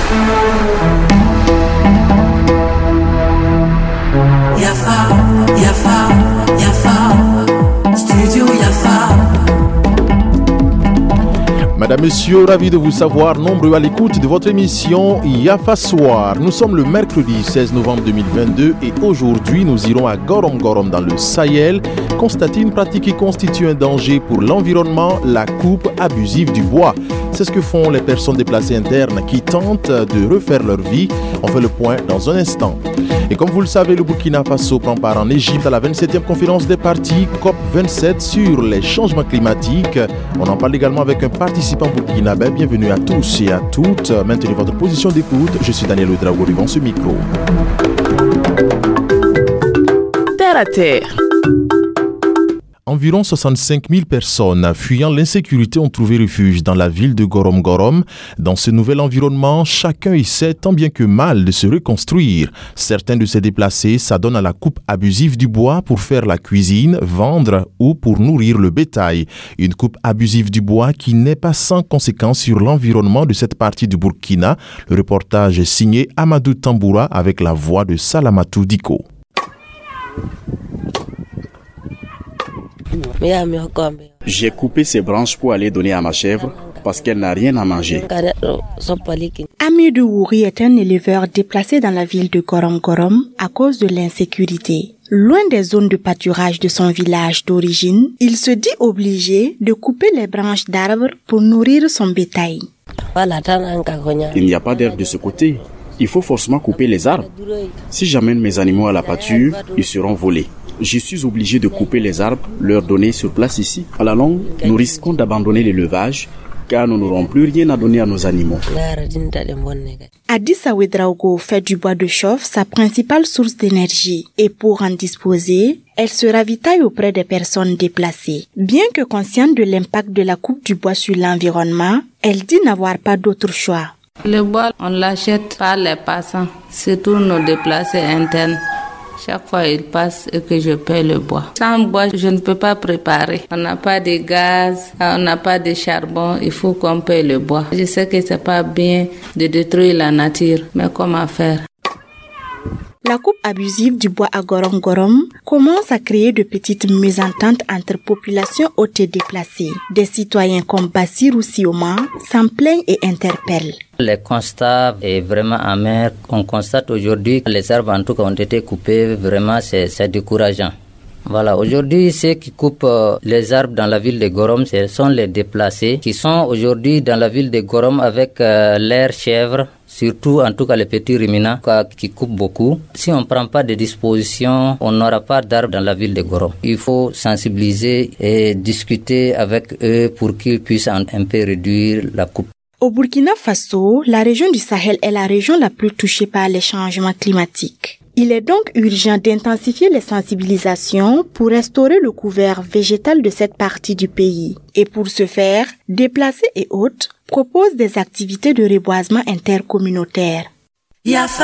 Madame, Monsieur, ravi de vous savoir nombreux à l'écoute de votre émission Yafa Soir. Nous sommes le mercredi 16 novembre 2022 et aujourd'hui nous irons à Gorom Gorom dans le Sahel constater une pratique qui constitue un danger pour l'environnement, la coupe abusive du bois. C'est ce que font les personnes déplacées internes qui tentent de refaire leur vie. On fait le point dans un instant. Et comme vous le savez, le Burkina Faso prend part en Égypte à la 27e conférence des parties COP27 sur les changements climatiques. On en parle également avec un participant burkinabé. Bienvenue à tous et à toutes. Maintenez votre position d'écoute. Je suis Daniel Ouedraogo devant ce micro. Terre à terre. Environ 65 000 personnes fuyant l'insécurité ont trouvé refuge dans la ville de Gorom Gorom. Dans ce nouvel environnement, chacun essaie tant bien que mal de se reconstruire. Certains de ces déplacés s'adonnent à la coupe abusive du bois pour faire la cuisine, vendre ou pour nourrir le bétail. Une coupe abusive du bois qui n'est pas sans conséquences sur l'environnement de cette partie du Burkina. Le reportage est signé Amadou Tamboura avec la voix de Salamatou Diko. J'ai coupé ces branches pour aller donner à ma chèvre parce qu'elle n'a rien à manger. Amidou Wouri est un éleveur déplacé dans la ville de Gorom Gorom à cause de l'insécurité. Loin des zones de pâturage de son village d'origine, il se dit obligé de couper les branches d'arbres pour nourrir son bétail. Il n'y a pas d'herbe de ce côté. Il faut forcément couper les arbres. Si j'amène mes animaux à la pâture, ils seront volés. Je suis obligé de couper les arbres, leur donner sur place ici. À la longue, nous risquons d'abandonner l'élevage car nous n'aurons plus rien à donner à nos animaux. Adissa Ouedraogo fait du bois de chauffe sa principale source d'énergie et pour en disposer, elle se ravitaille auprès des personnes déplacées. Bien que consciente de l'impact de la coupe du bois sur l'environnement, elle dit n'avoir pas d'autre choix. Le bois, on l'achète par les passants, surtout nos déplacés internes. Chaque fois ils passent et que je paie le bois. Sans bois, je ne peux pas préparer. On n'a pas de gaz, on n'a pas de charbon, il faut qu'on paie le bois. Je sais que c'est pas bien de détruire la nature, mais comment faire? La coupe abusive du bois à Gorom Gorom commence à créer de petites mésententes entre populations hautes et déplacées. Des citoyens comme Bassirou Sioma s'en plaignent et interpellent. Le constat est vraiment amer. On constate aujourd'hui que les arbres en tout cas ont été coupés. Vraiment, c'est décourageant. Voilà, aujourd'hui, ceux qui coupent les arbres dans la ville de Gorom, ce sont les déplacés qui sont aujourd'hui dans la ville de Gorom avec leurs chèvres, surtout en tout cas les petits ruminants qui coupent beaucoup. Si on ne prend pas de dispositions, on n'aura pas d'arbres dans la ville de Gorom. Il faut sensibiliser et discuter avec eux pour qu'ils puissent un peu réduire la coupe. Au Burkina Faso, la région du Sahel est la région la plus touchée par les changements climatiques. Il est donc urgent d'intensifier les sensibilisations pour restaurer le couvert végétal de cette partie du pays. Et pour ce faire, déplacés et hôtes proposent des activités de reboisement intercommunautaire. Yafa,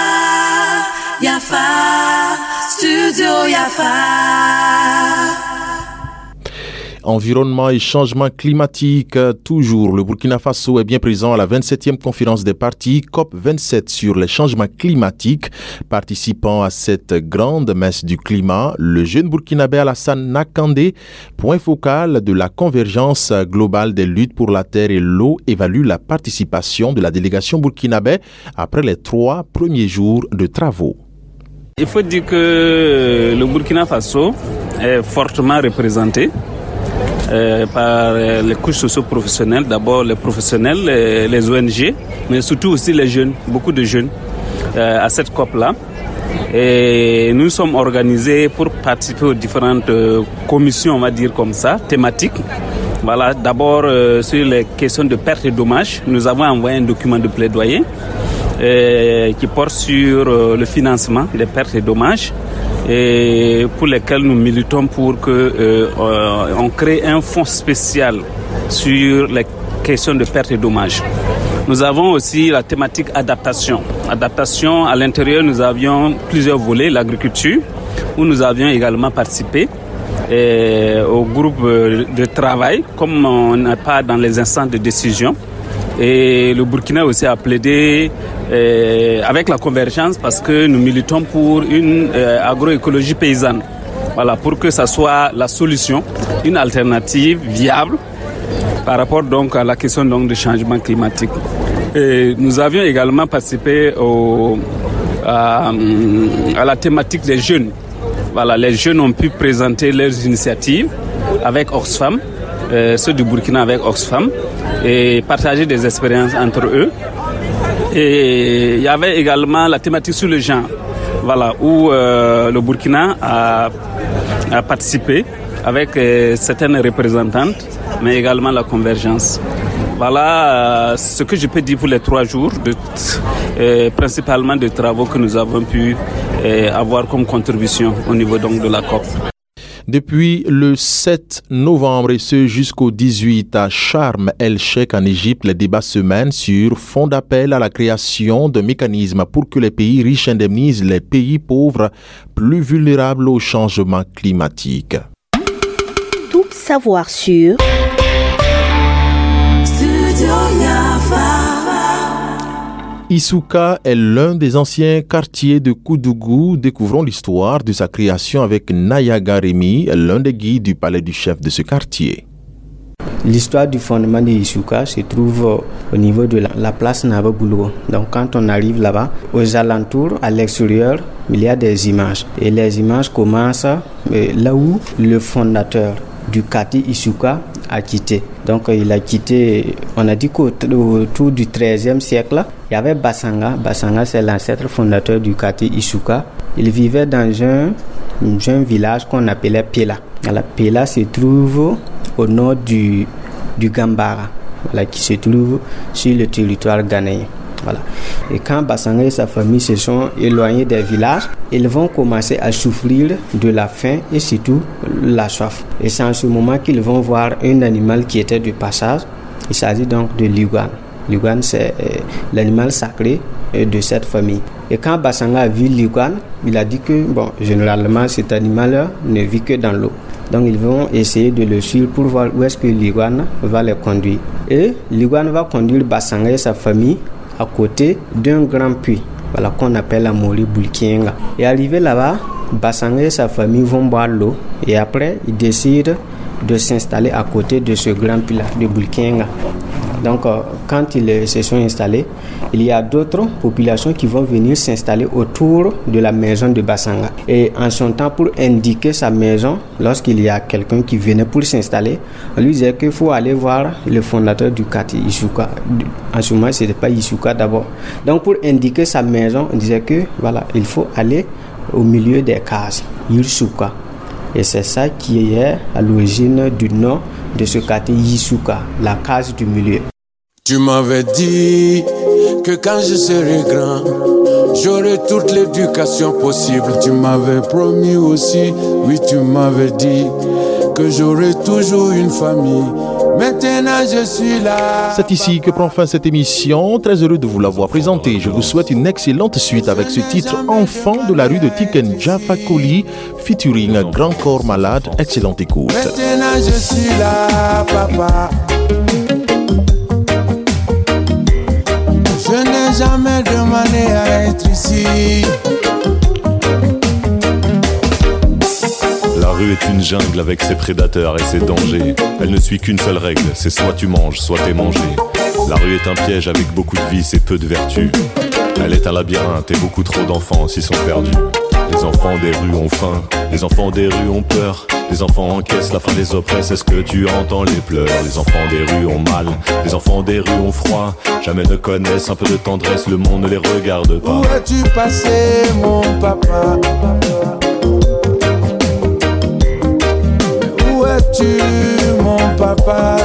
Yafa, Studio Yafa. Environnement et changement climatique, toujours. Le Burkina Faso est bien présent à la 27e conférence des parties COP27 sur les changements climatiques. Participant à cette grande messe du climat, le jeune burkinabé Alassane Nakandé, point focal de la convergence globale des luttes pour la terre et l'eau, évalue la participation de la délégation burkinabé après les 3 premiers jours de travaux. Il faut dire que le Burkina Faso est fortement représenté par les couches socio-professionnelles, d'abord les professionnels, les ONG, mais surtout aussi les jeunes, beaucoup de jeunes à cette COP-là. Et nous sommes organisés pour participer aux différentes commissions, on va dire comme ça, thématiques. Voilà, d'abord sur les questions de pertes et dommages, nous avons envoyé un document de plaidoyer qui porte sur le financement des pertes et dommages, et pour lesquels nous militons pour que on crée un fonds spécial sur les questions de pertes et dommages. Nous avons aussi la thématique adaptation. Adaptation, à l'intérieur, nous avions plusieurs volets, l'agriculture, où nous avions également participé au groupe de travail, comme on n'est pas dans les instances de décision. Et le Burkina aussi a plaidé avec la convergence parce que nous militons pour une agroécologie paysanne. Voilà, pour que ça soit la solution, une alternative viable par rapport donc à la question donc du changement climatique. Et nous avions également participé à la thématique des jeunes. Voilà, les jeunes ont pu présenter leurs initiatives avec Oxfam, ceux du Burkina avec Oxfam, et partager des expériences entre eux. Et il y avait également la thématique sur le genre, voilà, où le Burkina a participé avec certaines représentantes, mais également la convergence. Voilà ce que je peux dire pour les 3 jours, principalement des travaux que nous avons pu avoir comme contribution au niveau donc de la COP. Depuis le 7 novembre et ce jusqu'au 18 à Sharm el-Sheikh en Égypte, les débats se mènent sur fond d'appel à la création d'un mécanisme pour que les pays riches indemnisent les pays pauvres plus vulnérables au changement climatique. Tout savoir sur Isuka est l'un des anciens quartiers de Koudougou. Découvrons l'histoire de sa création avec Nayaga Rémi, l'un des guides du palais du chef de ce quartier. L'histoire du fondement de Isuka se trouve au niveau de la place Navaboulou. Donc quand on arrive là-bas, aux alentours, à l'extérieur, il y a des images. Et les images commencent là où le fondateur du quartier Isuka a quitté. Donc il a quitté, on a dit qu'autour du XIIIe siècle, il y avait Bassanga. Bassanga, c'est l'ancêtre fondateur du quartier Isuka. Il vivait dans un village qu'on appelait Pela. La Pela se trouve au nord du Gambara, voilà, qui se trouve sur le territoire ghanéen. Voilà. Et quand Bassanga et sa famille se sont éloignés des villages, ils vont commencer à souffrir de la faim et surtout la soif. Et c'est en ce moment qu'ils vont voir un animal qui était de passage. Il s'agit donc de l'iguane. L'iguane, c'est l'animal sacré de cette famille. Et quand Bassanga a vu l'iguane, il a dit que, généralement, cet animal ne vit que dans l'eau. Donc ils vont essayer de le suivre pour voir où est-ce que l'iguane va les conduire. Et l'iguane va conduire Bassanga et sa famille à côté d'un grand puits, voilà, qu'on appelle la Mori Bulkienga. Et arrivé là-bas, Bassanga et sa famille vont boire l'eau et après ils décident de s'installer à côté de ce grand puits-là de Bulkienga. Donc quand ils se sont installés, il y a d'autres populations qui vont venir s'installer autour de la maison de Bassanga. Et en son temps, pour indiquer sa maison, lorsqu'il y a quelqu'un qui venait pour s'installer, on lui disait qu'il faut aller voir le fondateur du quartier Isuka. En ce moment, ce n'était pas Isuka d'abord. Donc pour indiquer sa maison, on disait que voilà, il faut aller au milieu des cases, Isuka. Et c'est ça qui est à l'origine du nom de ce quartier Isuka, la case du milieu. Tu m'avais dit que quand je serai grand, j'aurai toute l'éducation possible. Tu m'avais promis aussi, oui tu m'avais dit que j'aurai toujours une famille. Maintenant je suis là. C'est ici que prend fin cette émission. Très heureux de vous l'avoir présentée. Je vous souhaite une excellente suite avec ce titre Enfant de la rue de Tiken Jaffa Koli featuring Grand Corps Malade. Excellente écoute. Maintenant je suis là, papa. Je n'ai jamais demandé à être ici. La rue est une jungle avec ses prédateurs et ses dangers. Elle ne suit qu'une seule règle, c'est soit tu manges, soit t'es mangé. La rue est un piège avec beaucoup de vices et peu de vertus. Elle est un labyrinthe et beaucoup trop d'enfants s'y sont perdus. Les enfants des rues ont faim, les enfants des rues ont peur. Les enfants encaissent la faim des oppressés, est-ce que tu entends les pleurs? Les enfants des rues ont mal, les enfants des rues ont froid. Jamais ne connaissent un peu de tendresse, le monde ne les regarde pas. Où as-tu passé mon papa? Où es-tu mon papa?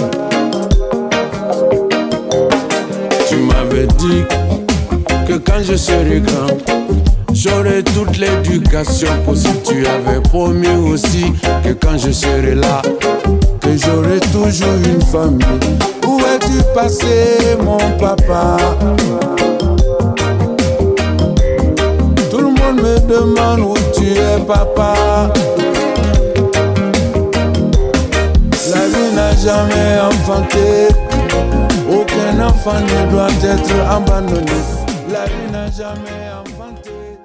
Tu m'avais dit que quand je serai grand, j'aurai toute l'éducation possible. Tu avais promis aussi que quand je serai là, que j'aurai toujours une famille. Où es-tu passé mon papa? Tout le monde me demande où tu es papa. La vie n'a jamais enfanté aucun l'enfant ne doit être abandonné. La vie n'a jamais inventé.